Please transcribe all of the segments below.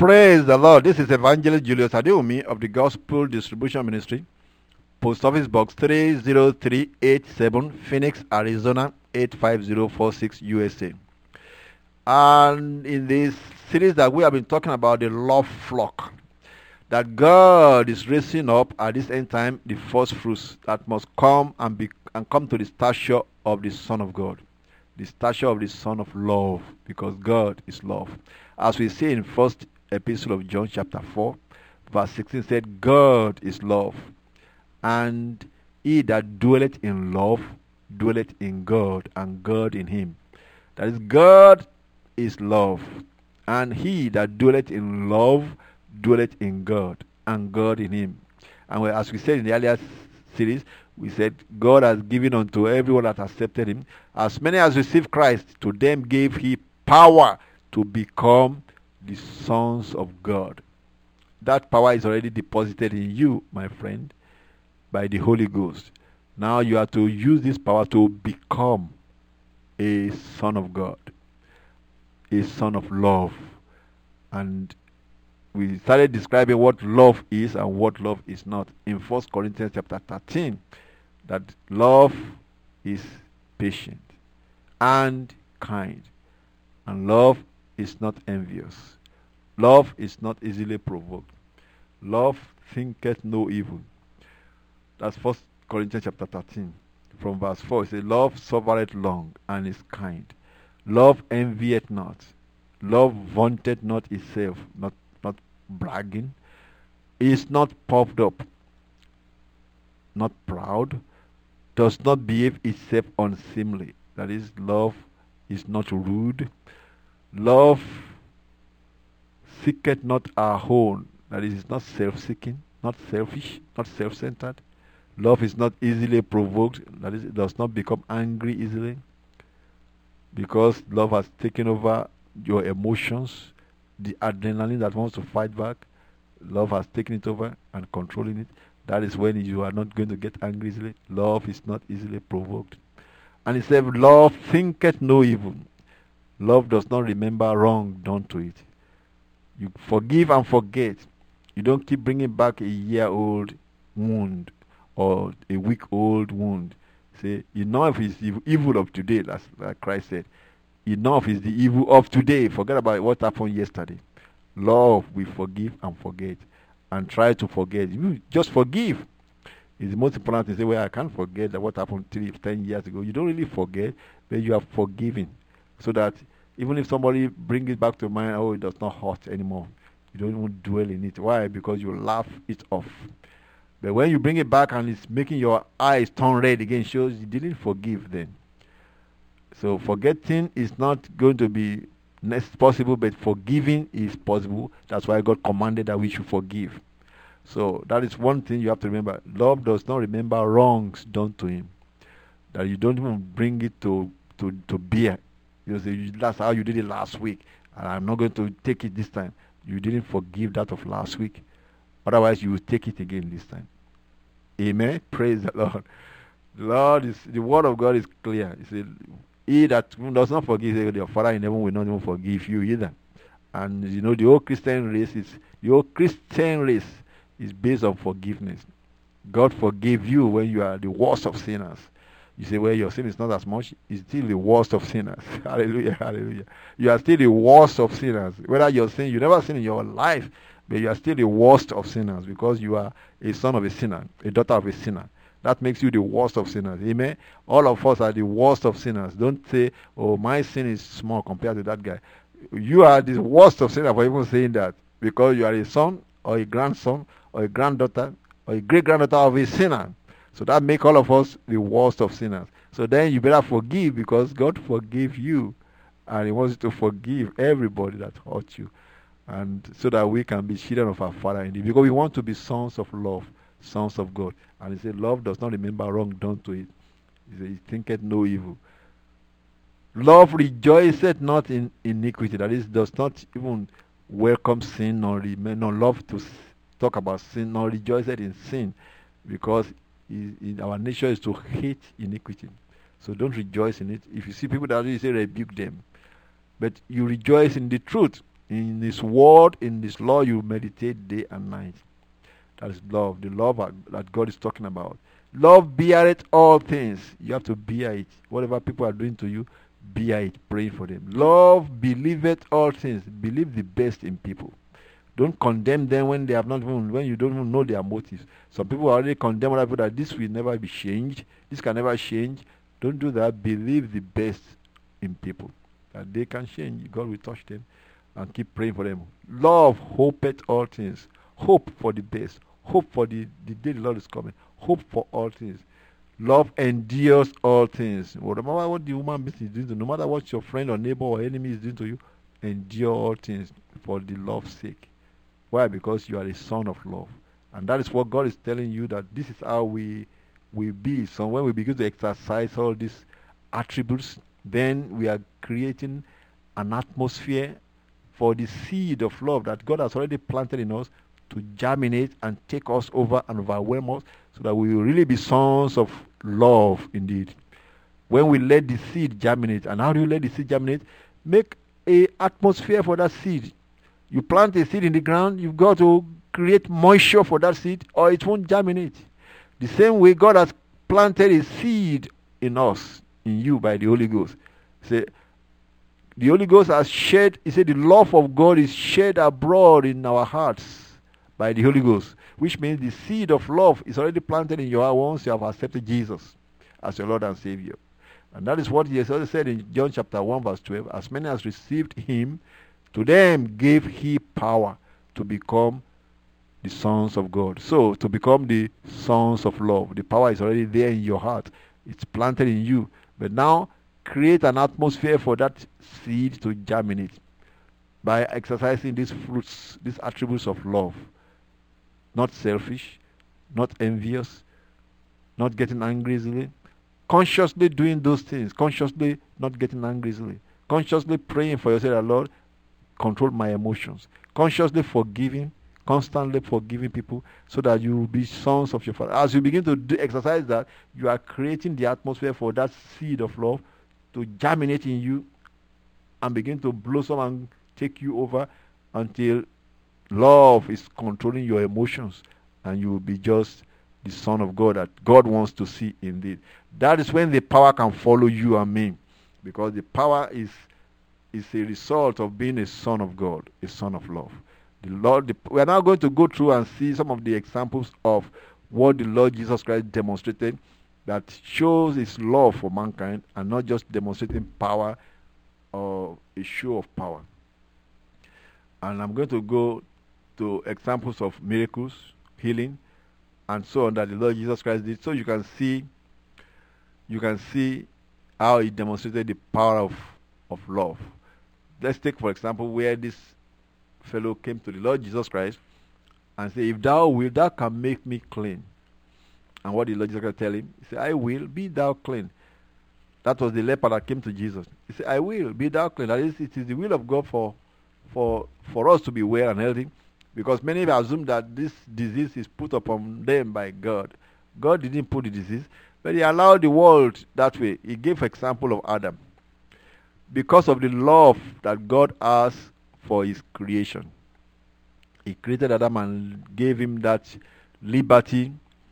Praise the Lord. This is Evangelist Julius Adeomi of the Gospel Distribution Ministry, Post Office Box 30387, Phoenix, Arizona 85046, USA. And in this series that we have been talking about the love flock, that God is raising up at this end time the first fruits that must come and come to the stature of the Son of God, the stature of the Son of love, because God is love. As we see in first epistle of John chapter 4, verse 16 said, God is love, and he that dwelleth in love dwelleth in God, and God in him. That is, God is love, and he that dwelleth in love dwelleth in God, and God in him. And as we said in the earlier series, we said God has given unto everyone that accepted him, as many as received Christ, to them gave he power to become the sons of God. That power is already deposited in you, my friend, by the Holy Ghost. Now you are to use this power to become a son of God, a son of love. And we started describing what love is and what love is not in 1 Corinthians chapter 13, that love is patient and kind, and love is not envious. Love is not easily provoked. Love thinketh no evil. That's 1 Corinthians chapter 13. From verse 4, it says, love suffereth long and is kind. Love envieth not. Love vaunteth not itself, not bragging. Is not puffed up, not proud, does not behave itself unseemly. That is, love is not rude. Love seeketh not our own. That is, it's not self-seeking, not selfish, not self-centered. Love is not easily provoked. That is, it does not become angry easily, because love has taken over your emotions, the adrenaline that wants to fight back. Love has taken it over and controlling it. That is when you are not going to get angry easily. Love is not easily provoked. And it says, love thinketh no evil. Love does not remember wrong done to it. You forgive and forget. You don't keep bringing back a year-old wound or a week-old wound. Say, enough is the evil of today, like Christ said. Enough is the evil of today. Forget about what happened yesterday. Love, we forgive and forget. And try to forget. You just forgive. It's the most important thing. Say, well, I can't forget that what happened 10 years ago. You don't really forget, but you are forgiving. So that even if somebody brings it back to mind, oh, it does not hurt anymore. You don't even dwell in it. Why? Because you laugh it off. But when you bring it back and it's making your eyes turn red again, shows you didn't forgive then. So forgetting is not going to be possible, but forgiving is possible. That's why God commanded that we should forgive. So that is one thing you have to remember. Love does not remember wrongs done to him. That you don't even bring it to bear. You say, that's how you did it last week, and I'm not going to take it this time. You didn't forgive that of last week. Otherwise, you will take it again this time. Amen. Praise the Lord. The word of God is clear. He said, he that does not forgive, your Father in heaven will not even forgive you either. And you know, the whole Christian race is based on forgiveness. God forgave you when you are the worst of sinners. You say, well, your sin is not as much. It's still the worst of sinners. Hallelujah, hallelujah. You are still the worst of sinners. Whether you're sin, you never sin in your life, but you are still the worst of sinners, because you are a son of a sinner, a daughter of a sinner. That makes you the worst of sinners. Amen. All of us are the worst of sinners. Don't say, oh, my sin is small compared to that guy. You are the worst of sinners for even saying that, because you are a son or a grandson or a granddaughter or a great-granddaughter of a sinner. So that makes all of us the worst of sinners. So then you better forgive, because God forgave you, and he wants you to forgive everybody that hurt you, and so that we can be children of our Father indeed, because we want to be sons of love, sons of God. And he said, love does not remember wrong done to it. He said, he thinketh no evil. Love rejoiceth not in iniquity. That is, does not even welcome sin, nor love to talk about sin, nor rejoiceth in sin, because our nature is to hate iniquity. So don't rejoice in it. If you see people that do, you say rebuke them. But you rejoice in the truth. In His word, in His law, you meditate day and night. That is love, the love that God is talking about. Love beareth all things. You have to bear it. Whatever people are doing to you, bear it, praying for them. Love believeth all things. Believe the best in people. Don't condemn them when they have not even, when you don't even know their motives. Some people already condemn other people that this will never be changed. This can never change. Don't do that. Believe the best in people, that they can change. God will touch them, and keep praying for them. Love hopeth all things. Hope for the best. Hope for the day the Lord is coming. Hope for all things. Love endures all things. No matter what the human being is doing to you, no matter what your friend or neighbor or enemy is doing to you, endure all things for the love's sake. Why? Because you are a son of love. And that is what God is telling you, that this is how we will be. So when we begin to exercise all these attributes, then we are creating an atmosphere for the seed of love that God has already planted in us to germinate and take us over and overwhelm us, so that we will really be sons of love indeed. When we let the seed germinate, and how do you let the seed germinate? Make a atmosphere for that seed. You plant a seed in the ground, you've got to create moisture for that seed, or it won't germinate. The same way God has planted a seed in us, in you, by the Holy Ghost. Say, the Holy Ghost has shed, he said, the love of God is shed abroad in our hearts by the Holy Ghost, which means the seed of love is already planted in your heart once you have accepted Jesus as your Lord and Savior. And that is what he has also said in John chapter 1 verse 12. As many as received him, to them gave he power to become the sons of God. So, to become the sons of love. The power is already there in your heart. It's planted in you. But now, create an atmosphere for that seed to germinate by exercising these fruits, these attributes of love. Not selfish, not envious, not getting angry easily. Consciously doing those things. Consciously not getting angry easily. Consciously praying for yourself, Lord, control my emotions. Consciously forgiving, constantly forgiving people, so that you will be sons of your Father. As you begin to exercise that, you are creating the atmosphere for that seed of love to germinate in you and begin to blossom and take you over until love is controlling your emotions, and you will be just the Son of God that God wants to see indeed. That is when the power can follow you and me, because the power is a result of being a son of God, a son of love. We are now going to go through and see some of the examples of what the Lord Jesus Christ demonstrated that shows his love for mankind, and not just demonstrating power or a show of power. And I'm going to go to examples of miracles, healing, and so on that the Lord Jesus Christ did, so you can see how he demonstrated the power of love. Let's take, for example, where this fellow came to the Lord Jesus Christ and said, if thou wilt, thou can make me clean. And what did the Lord Jesus Christ tell him? He said, I will, be thou clean. That was the leper that came to Jesus. He said, I will, be thou clean. That is, it is the will of God for us to be well and healthy, because many assume that this disease is put upon them by God. God didn't put the disease, but he allowed the world that way. He gave example of Adam. Because of the love that God has for his creation, he created Adam and gave him that liberty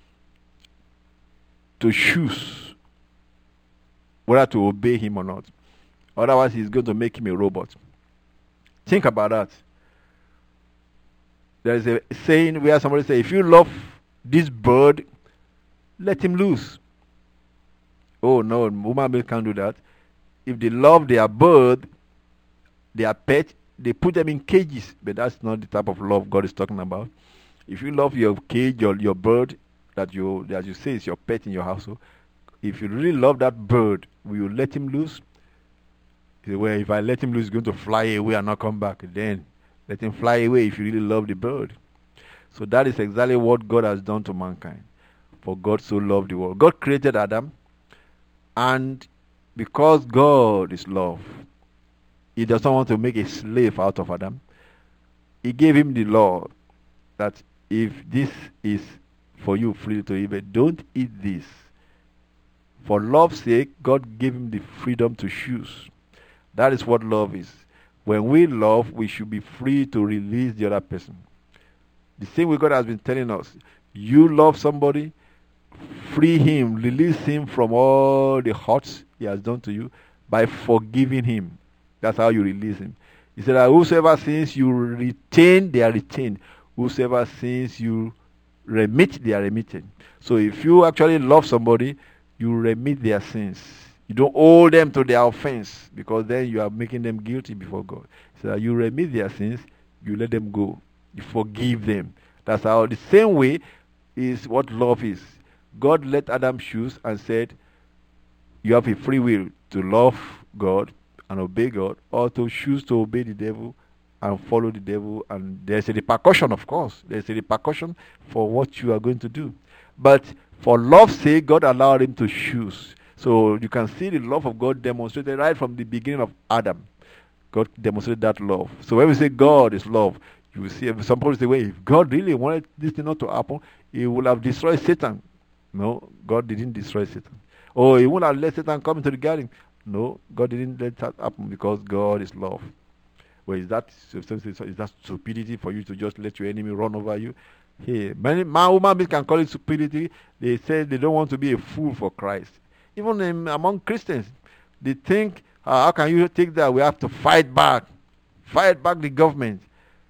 to choose whether to obey him or not. Otherwise, he's going to make him a robot. Think about that. There is a saying where somebody says, if you love this bird, let him loose. Oh no, human beings can't do that. If they love their bird, their pet, they put them in cages. But that's not the type of love God is talking about. If you love your cage or your bird that you say is your pet in your household, if you really love that bird, will you let him loose? Well, if I let him loose, he's going to fly away and not come back. Then let him fly away if you really love the bird. So that is exactly what God has done to mankind. For God so loved the world. God created Adam, and because God is love, he does not want to make a slave out of Adam. He gave him the law that if this is for you free to eat, but don't eat this. For love's sake, God gave him the freedom to choose. That is what love is. When we love, we should be free to release the other person. The same way God has been telling us. You love somebody, free him, release him from all the hurts he has done to you by forgiving him. That's how you release him. He said that whosoever sins you retain, they are retained. Whosoever sins you remit, they are remitted. So if you actually love somebody, you remit their sins. You don't hold them to their offense, because then you are making them guilty before God. So that you remit their sins, you let them go. You forgive them. That's how, the same way is what love is. God let Adam choose and said, you have a free will to love God and obey God, or to choose to obey the devil and follow the devil. And there's a repercussion, of course. There's a repercussion for what you are going to do. But for love's sake, God allowed him to choose. So you can see the love of God demonstrated right from the beginning of Adam. God demonstrated that love. So when we say God is love, you will see some people say, well, if God really wanted this thing not to happen, he would have destroyed Satan. No, God didn't destroy Satan. Oh, he wouldn't have let Satan come into the garden. No, God didn't let that happen, because God is love. Well, is that stupidity for you to just let your enemy run over you? Hey, many human beings can call it stupidity. They say they don't want to be a fool for Christ. Even among Christians, they think, how can you take that? We have to fight back the government.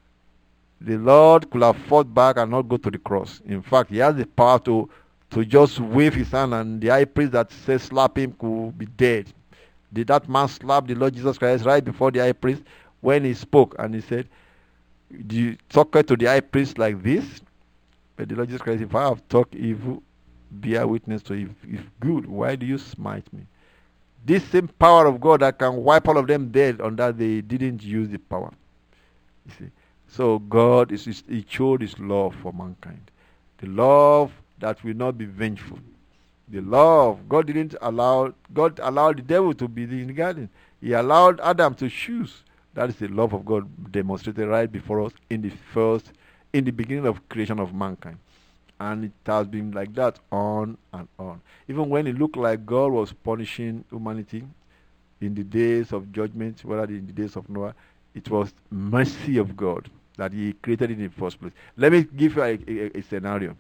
The Lord could have fought back and not go to the cross. In fact, he has the power to just wave his hand, and the high priest that says slap him could be dead. Did that man slap the Lord Jesus Christ right before the high priest when he spoke? And he said, do you talk to the high priest like this? But the Lord Jesus Christ, if I have talked evil, bear witness to it. If good, why do you smite me? This same power of God that can wipe all of them dead, on that they didn't use the power. You see? So God, he showed his love for mankind. The love that will not be vengeful. The love, God allowed the devil to be in the garden. He allowed Adam to choose. That is the love of God demonstrated right before us in the beginning of creation of mankind. And it has been like that on and on. Even when it looked like God was punishing humanity in the days of judgment, whether in the days of Noah, it was mercy of God that he created it in the first place. Let me give you a scenario.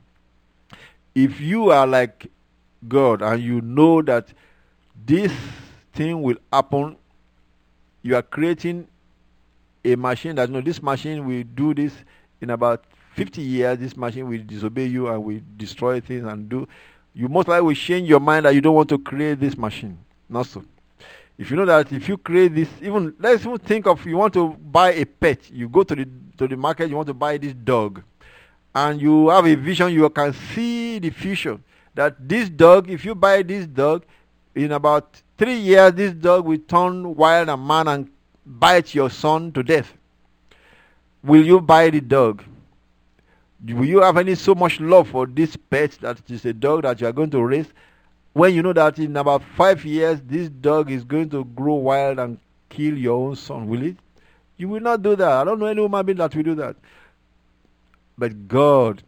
If you are like God and you know that this thing will happen, you are creating a machine that, this machine will do this in about 50 years, this machine will disobey you and will destroy things and do. You most likely will change your mind that you don't want to create this machine. Not so. If you know that if you create this, let's even think of, you want to buy a pet. You go to the market, you want to buy this dog. And you have a vision, you can see the future. That this dog, if you buy this dog, in about 3 years, this dog will turn wild and mad and bite your son to death. Will you buy the dog? Will you have so much love for this pet that is a dog that you are going to raise, when you know that in about 5 years, this dog is going to grow wild and kill your own son? Will it? You will not do that. I don't know any human being that will do that. But God,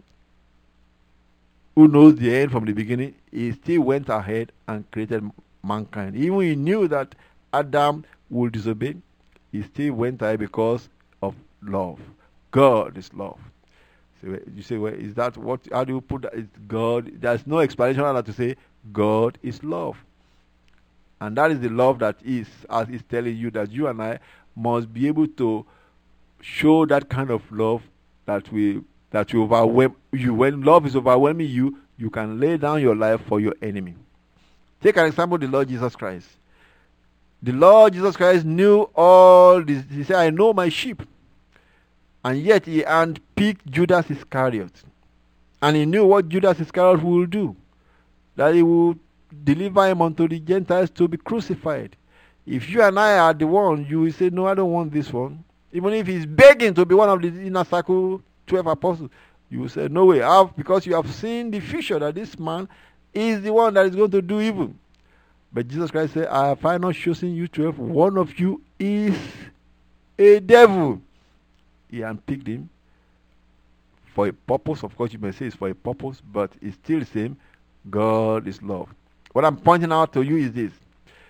who knows the end from the beginning, he still went ahead and created mankind. Even he knew that Adam would disobey, he still went ahead because of love. God is love. So you say, well, is that what? How do you put that? It's God. There's no explanation other to say God is love. And that is the love that is, as he's telling you, that you and I must be able to show that kind of love that will overwhelm you. When love is overwhelming you, you can lay down your life for your enemy. Take an example, the Lord Jesus Christ. The Lord Jesus Christ knew all this. He said, I know my sheep. And yet he handpicked Judas Iscariot. And he knew what Judas Iscariot would do. That he would deliver him unto the Gentiles to be crucified. If you and I are the one, you will say, no, I don't want this one. Even if he's begging to be one of the inner circle 12 apostles, you will say, no way, because you have seen the future that this man is the one that is going to do evil. But Jesus Christ said, have I not chosen you 12? One of you is a devil. He handpicked him for a purpose. Of course, you may say it's for a purpose, but it's still the same. God is love. What I'm pointing out to you is this.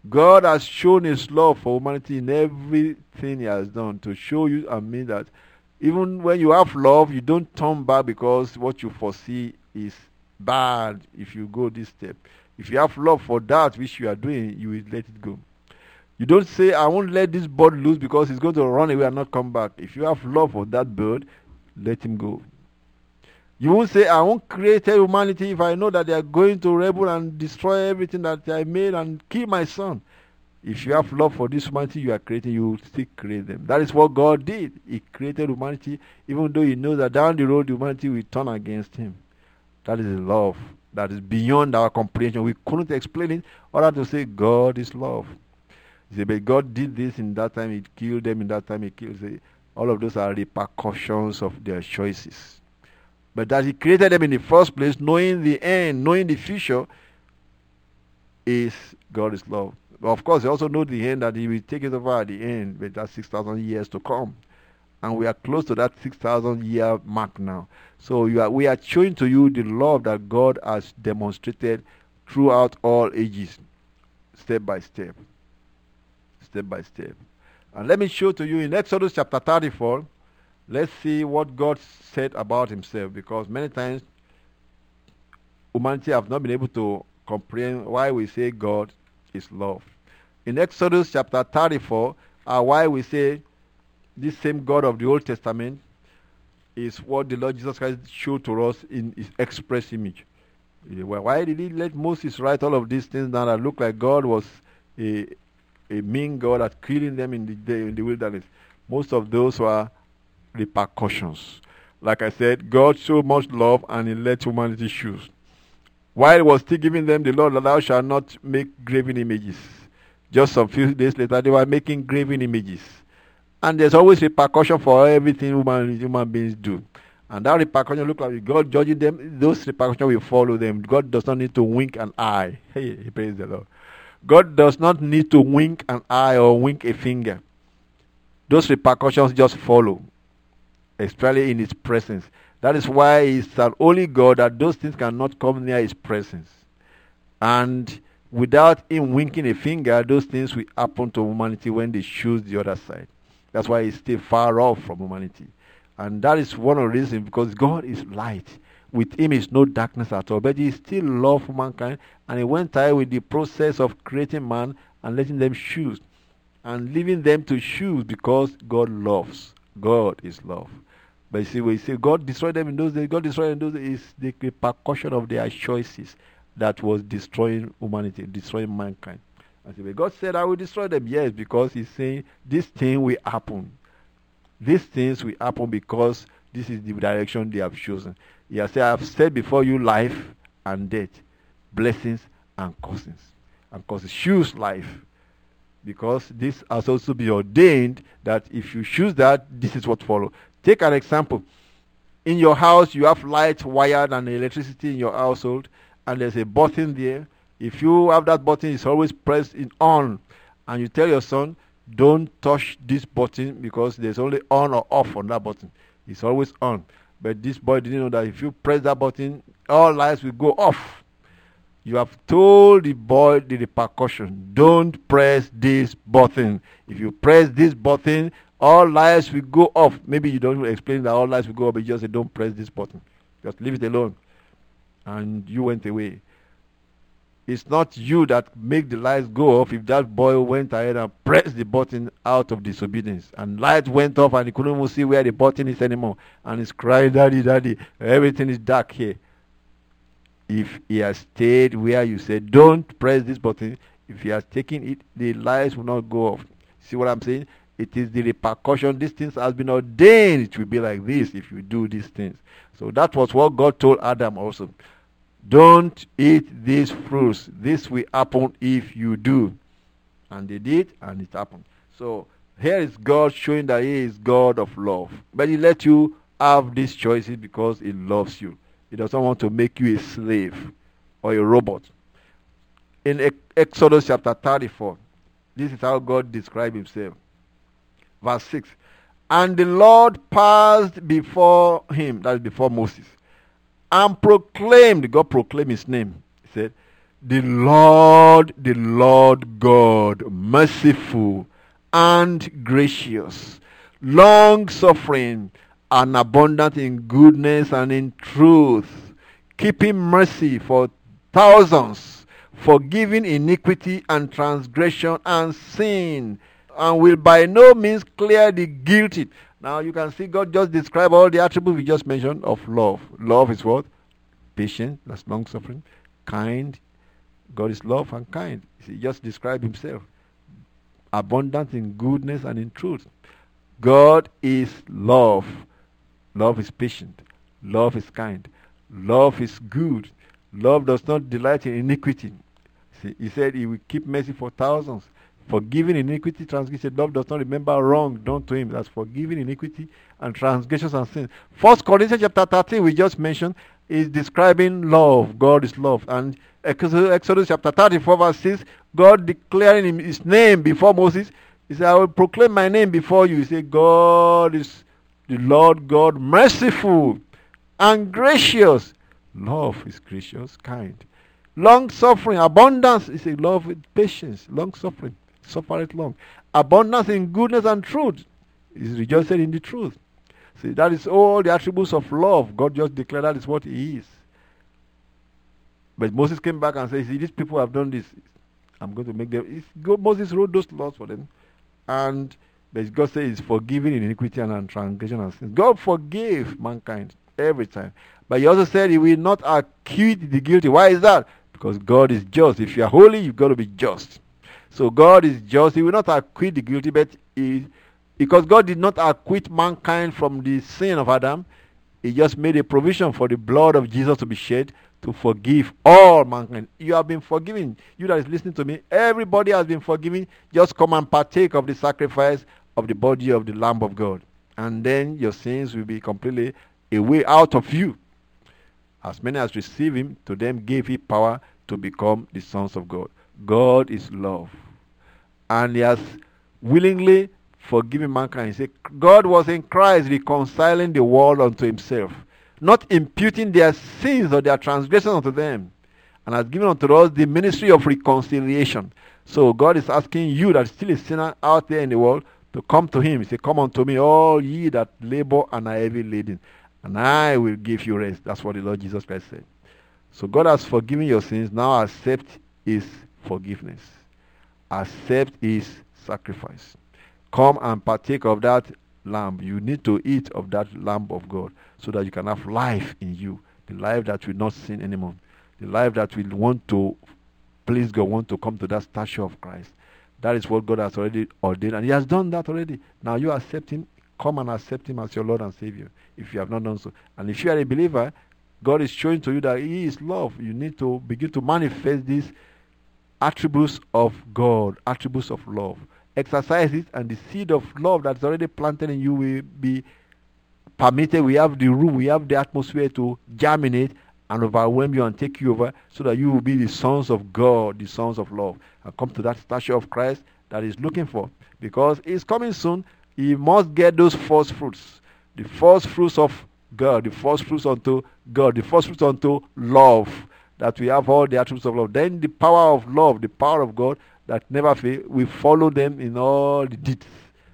God has shown his love for humanity in everything he has done to show you and me that even when you have love, you don't turn back because what you foresee is bad if you go this step. If you have love for that which you are doing, you will let it go. You don't say, I won't let this bird loose because he's going to run away and not come back. If you have love for that bird, let him go. You won't say, I won't create humanity if I know that they are going to rebel and destroy everything that I made and kill my son. If you have love for this humanity you are creating, you will still create them. That is what God did. He created humanity, even though he knows that down the road humanity will turn against him. That is love. That is beyond our comprehension. We couldn't explain it other to say God is love. You say, but God did this in that time, he killed them in that time, he killed them. All of those are repercussions of their choices. But that he created them in the first place, knowing the end, knowing the future, is God is love. But of course, he also knows the end, that he will take it over at the end, but that's 6,000 years to come. And we are close to that 6,000 year mark now. So we are showing to you the love that God has demonstrated throughout all ages, step by step. Step by step. And let me show to you in Exodus chapter 34, let's see what God said about himself, because many times humanity have not been able to comprehend why we say God is love. In Exodus chapter 34, why we say this same God of the Old Testament is what the Lord Jesus Christ showed to us in his express image. Why did he let Moses write all of these things down that look like God was a mean God at killing them in the wilderness? Most of those were repercussions. Like I said, God showed much love and he let humanity choose. While he was still giving them the law, thou shalt not make graven images. Just some few days later, they were making graven images. And there's always repercussion for everything human beings do. And that repercussion look like God judging them. Those repercussions will follow them. God does not need to wink an eye. Hey, praise the Lord. God does not need to wink an eye or wink a finger. Those repercussions just follow, especially in his presence. That is why he's an holy God, that those things cannot come near his presence. And without him winking a finger, those things will happen to humanity when they choose the other side. That's why he's still far off from humanity. And that is one of the reasons, because God is light. With him is no darkness at all. But he still loves mankind, and he went ahead with the process of creating man and letting them choose. And leaving them to choose, because God loves. God is love. But you see, when you say God destroyed them in those days, God destroyed them in those days, is the repercussion of their choices that was destroying humanity, destroying mankind. And so God said, I will destroy them. Yes, because he's saying this thing will happen. These things will happen because this is the direction they have chosen. He has said, I have set before you life and death, blessings and curses. And curses. Choose life. Because this has also been ordained that if you choose that, this is what follows. Take an example. In your house, you have light, wired, and electricity in your household, and there's a button there. If you have that button, it's always pressed in on, and you tell your son, don't touch this button because there's only on or off on that button. It's always on. But this boy didn't know that if you press that button, all lights will go off. You have told the boy the repercussion. Don't press this button. If you press this button, all lights will go off. Maybe you don't explain that all lights will go off, but you just say, don't press this button. Just leave it alone. And you went away. It's not you that make the lights go off if that boy went ahead and pressed the button out of disobedience. And light went off and he couldn't even see where the button is anymore. And he's crying, Daddy, Daddy, everything is dark here. If he has stayed where you said, don't press this button, if he has taken it, the lights will not go off. See what I'm saying? It is the repercussion. These things has been ordained. It will be like this if you do these things. So that was what God told Adam also. Don't eat these fruits. This will happen if you do. And they did, and it happened. So here is God showing that he is God of love. But he let you have these choices because he loves you. He doesn't want to make you a slave or a robot. In Exodus chapter 34, this is how God described himself. Verse 6. And the Lord passed before him, that is before Moses, and proclaimed, God proclaimed his name. He said, the Lord God, merciful and gracious, long suffering and abundant in goodness and in truth, keeping mercy for thousands, forgiving iniquity and transgression and sin, and will by no means clear the guilty. Now you can see God just describe all the attributes we just mentioned of love. Love is what? Patient, that's long suffering. Kind. God is love and kind. He just described himself. Abundant in goodness and in truth. God is love. Love is patient. Love is kind. Love is good. Love does not delight in iniquity. See, he said he will keep mercy for thousands. Forgiving iniquity, transgression. Love does not remember wrong done to him. That's forgiving iniquity and transgressions and sins. 1 Corinthians chapter 13, we just mentioned, is describing love. God is love. And Exodus chapter 34, verse 6, God declaring his name before Moses. He said, I will proclaim my name before you. He said, God is the Lord God, merciful and gracious. Love is gracious, kind. Long suffering, abundance is a love with patience, long suffering, suffereth long. Abundance in goodness and truth is rejoicing in the truth. See, that is all the attributes of love. God just declared that is what he is. But Moses came back and said, see, these people have done this. I'm going to make them. Moses wrote those laws for them. And but God says he's forgiving iniquity and transgression and sins. God forgave mankind every time. But he also said he will not acquit the guilty. Why is that? Because God is just. If you are holy, you've got to be just. So God is just. He will not acquit the guilty, but because God did not acquit mankind from the sin of Adam, he just made a provision for the blood of Jesus to be shed to forgive all mankind. You have been forgiven. You that is listening to me, everybody has been forgiven. Just come and partake of the sacrifice of the body of the Lamb of God. And then your sins will be completely away out of you. As many as receive him, to them gave he power to become the sons of God. God is love. And he has willingly forgiven mankind. He said, God was in Christ reconciling the world unto himself, not imputing their sins or their transgressions unto them, and has given unto us the ministry of reconciliation. So God is asking you that is still a sinner out there in the world to come to him. He said, come unto me, all ye that labor and are heavy laden, and I will give you rest. That's what the Lord Jesus Christ said. So God has forgiven your sins. Now accept his forgiveness. Accept his sacrifice. Come and partake of that lamb. You need to eat of that lamb of God so that you can have life in you. The life that will not sin anymore. The life that will want to please God, want to come to that stature of Christ. That is what God has already ordained. And he has done that already. Now you accept him. Come and accept him as your Lord and Savior if you have not done so. And if you are a believer, God is showing to you that he is love. You need to begin to manifest these attributes of God, attributes of love. Exercise it, and the seed of love that's already planted in you will be permitted. We have the room, we have the atmosphere to germinate and overwhelm you and take you over, so that you will be the sons of God, the sons of love, and come to that stature of Christ that he's looking for. Because he's coming soon, he must get those first fruits. The first fruits of God, the first fruits unto God, the first fruits unto love, that we have all the attributes of love. Then the power of love, the power of God that never fail, we follow them in all the deeds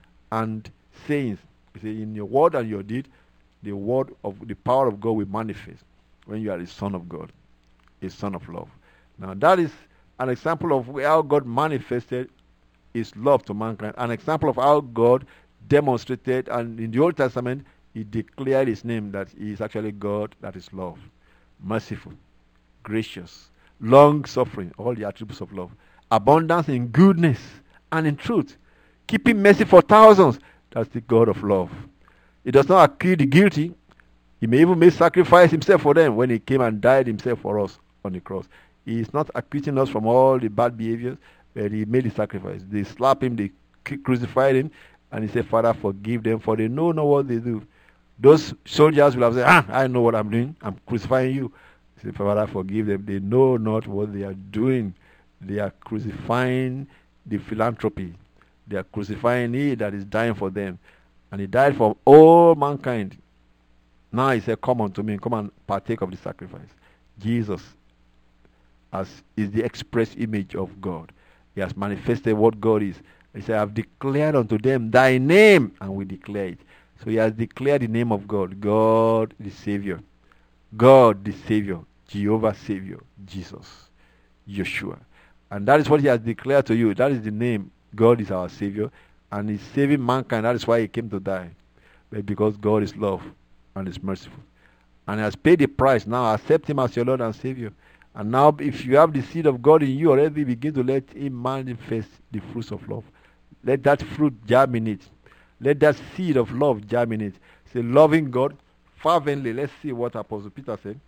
and sayings. You see, in your word and your deed, the word of the power of God will manifest when you are a son of God, a son of love. Now that is an example of how God manifested his love to mankind, an example of how God demonstrated, and in the Old Testament he declared his name, that he is actually God that is love, merciful, gracious, long suffering, all the attributes of love, abundance in goodness and in truth, keeping mercy for thousands. That's the God of love. He does not acquit the guilty. He may even make sacrifice himself for them when he came and died himself for us on the cross. He is not acquitting us from all the bad behaviors, but he made the sacrifice. They slapped him, they crucified him, and he said, Father, forgive them, for they know not what they do. Those soldiers will have said, I know what I'm doing. I'm crucifying you. He said, Father, forgive them. They know not what they are doing. They are crucifying the philanthropy. They are crucifying he that is dying for them. And he died for all mankind. Now he said, come unto me, come and partake of the sacrifice. Jesus as is the express image of God. He has manifested what God is. He said, I have declared unto them thy name, and we declare it. So he has declared the name of God. God the Savior. God the Savior. Jehovah Savior. Jesus. Yeshua. And that is what he has declared to you. That is the name. God is our Savior. And he's saving mankind. That is why he came to die. But because God is love and is merciful. And he has paid the price. Now accept him as your Lord and Savior. And now if you have the seed of God in you already, begin to let him manifest the fruits of love. Let that fruit germinate. Let that seed of love germinate. Say, loving God fervently. Let's see what Apostle Peter said.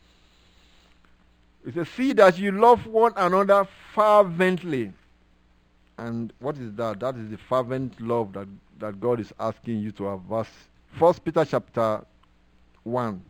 It says, see that you love one another fervently. And what is that? That is the fervent love that God is asking you to have. Verse 1 Peter chapter 1,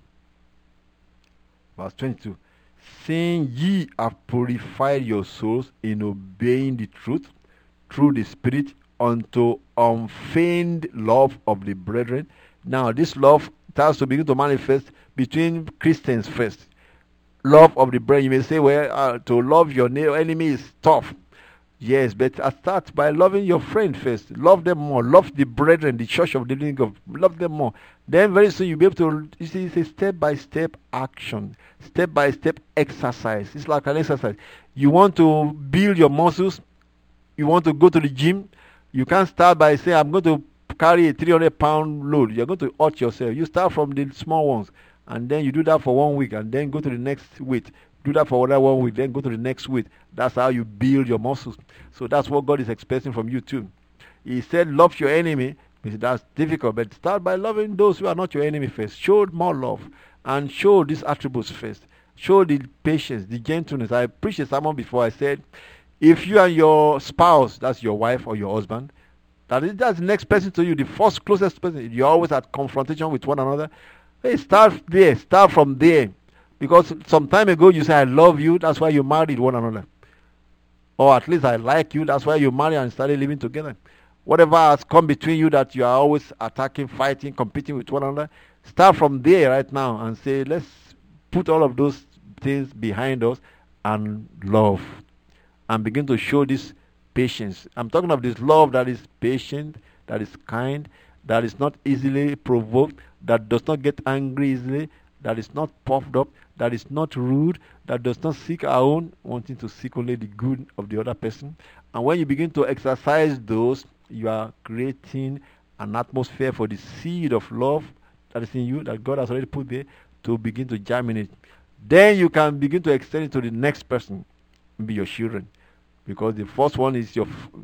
verse 22. Seeing ye have purified your souls in obeying the truth through the Spirit unto unfeigned love of the brethren. Now this love has to begin to manifest between Christians first. Love of the brethren. You may say, well, to love your enemy is tough. Yes, but start by loving your friend first. Love them more. Love the brethren, the church of the living God. Love them more. Then very soon you'll be able to, you see, it's a step-by-step action. Step-by-step exercise. It's like an exercise. You want to build your muscles. You want to go to the gym. You can't start by saying, I'm going to carry a 300-pound load. You're going to hurt yourself. You start from the small ones. And then you do that for 1 week. And then go to the next weight. Do that for another 1 week, then go to the next weight. That's how you build your muscles. So that's what God is expecting from you too. He said, love your enemy. That's difficult, but start by loving those who are not your enemy first. Show more love and show these attributes first. Show the patience, the gentleness. I preached a sermon before. I said, if you and your spouse, that's your wife or your husband, that's the next person to you, the first closest person, you're always at confrontation with one another. Hey, start there. Start from there. Because some time ago you say, I love you, that's why you married one another. Or at least I like you, that's why you married and started living together. Whatever has come between you that you are always attacking, fighting, competing with one another, start from there right now and say, let's put all of those things behind us and love. And begin to show this patience. I'm talking of this love that is patient, that is kind, that is not easily provoked, that does not get angry easily, that is not puffed up, that is not rude, that does not seek our own, wanting to seek only the good of the other person. And when you begin to exercise those, you are creating an atmosphere for the seed of love that is in you, that God has already put there, to begin to germinate. Then you can begin to extend it to the next person, maybe your children. Because the first one is your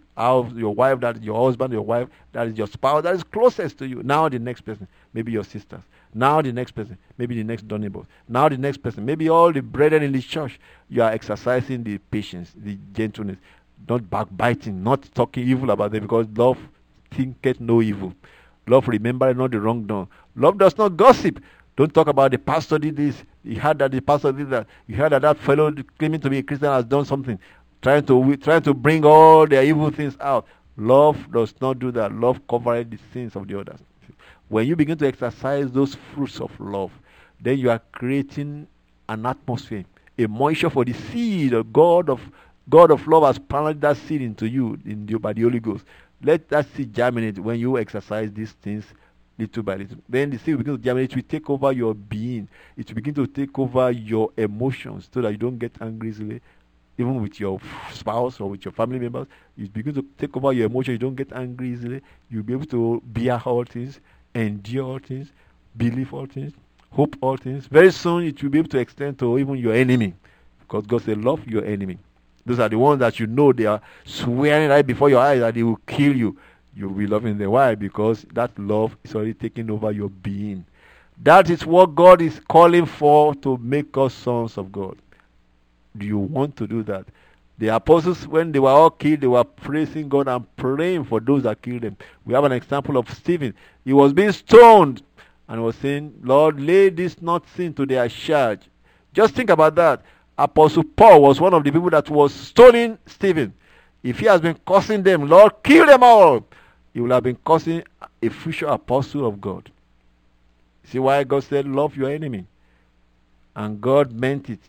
wife, that is your husband, your wife, that is your spouse, that is closest to you. Now the next person, maybe your sisters. Now the next person, maybe the next door neighbor. Now the next person, maybe all the brethren in the church. You are exercising the patience, the gentleness, not backbiting, not talking evil about them, because love thinketh no evil. Love remembereth not the wrong done. Love does not gossip. Don't talk about the pastor did this. You heard that the pastor did that. You heard that fellow claiming to be a Christian has done something. Trying to bring all their evil things out. Love does not do that. Love covers the sins of the others. When you begin to exercise those fruits of love, then you are creating an atmosphere, a moisture for the seed of God of love has planted that seed into you by the Holy Ghost. Let that seed germinate when you exercise these things little by little. Then the seed will begin to germinate. It will take over your being. It will begin to take over your emotions so that you don't get angry easily. Even with your spouse or with your family members, you begin to take over your emotions. You don't get angry easily. You'll be able to bear all things, endure all things, believe all things, hope all things. Very soon it will be able to extend to even your enemy. Because God said, love your enemy. Those are the ones that you know they are swearing right before your eyes that they will kill you. You'll be loving them. Why? Because that love is already taking over your being. That is what God is calling for, to make us sons of God. Do you want to do that? The apostles, when they were all killed, they were praising God and praying for those that killed them. We have an example of Stephen. He was being stoned and was saying, Lord, lay this not sin to their charge. Just think about that. Apostle Paul was one of the people that was stoning Stephen. If he has been cursing them, Lord, kill them all, he will have been cursing a future apostle of God. See why God said, love your enemy? And God meant it.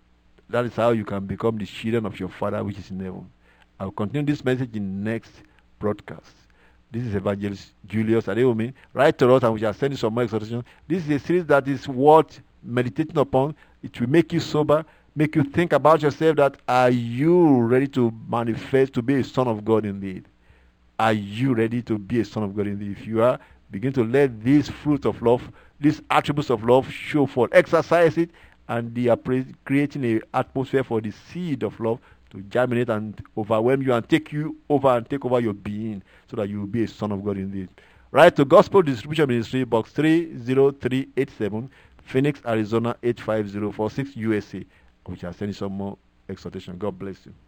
That is how you can become the children of your Father which is in heaven. I'll continue this message in next broadcast. This is Evangelist Julius Adeomi. Write to us and we shall send you some more exhortation. This is a series that is worth meditating upon. It will make you sober, make you think about yourself, that are you ready to manifest to be a son of God indeed? Are you ready to be a son of God indeed? If you are, begin to let these fruits of love, these attributes of love show forth. Exercise it, and they are creating an atmosphere for the seed of love to germinate and overwhelm you and take you over and take over your being, so that you will be a son of God indeed. Write to Gospel Distribution Ministry, Box 30387, Phoenix, Arizona 85046, USA. We shall send you some more exhortation. God bless you.